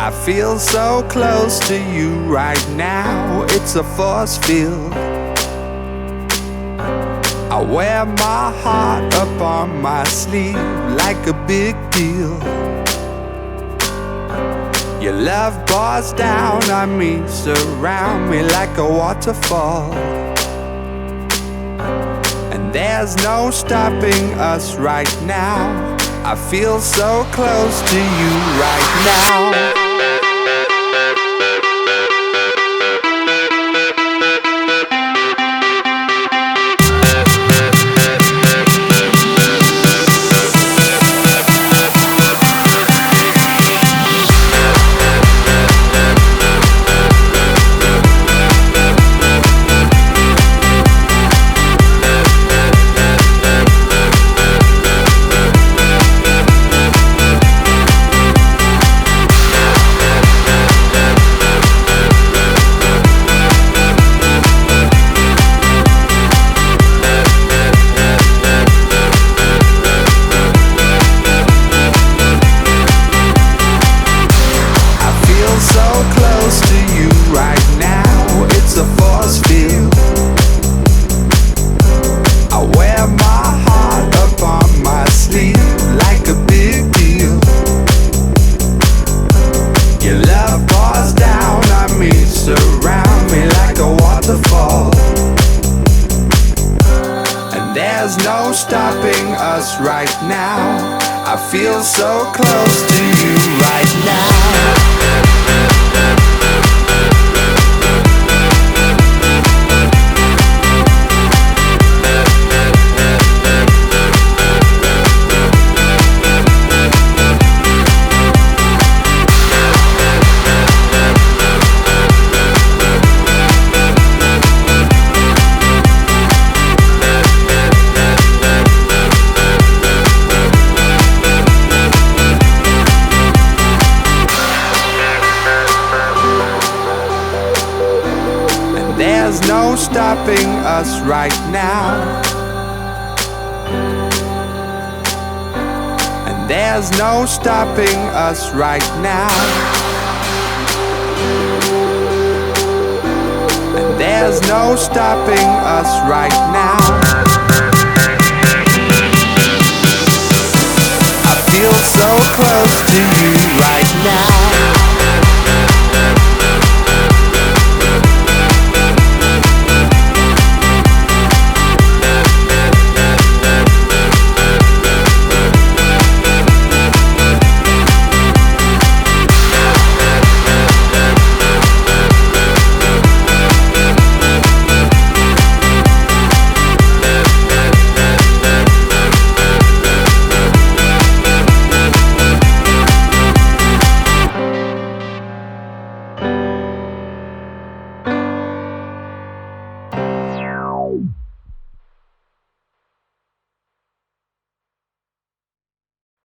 I feel so close to you right now, it's a force field. I wear my heart up on my sleeve like a big deal. Your love pours down on me, surround me like a waterfall. And there's no stopping us right now. I feel so close to you right now. There's no stopping us right now. I feel so close to you right now. There's no stopping us right now. And there's no stopping us right now. And there's no stopping us right now. I feel so close to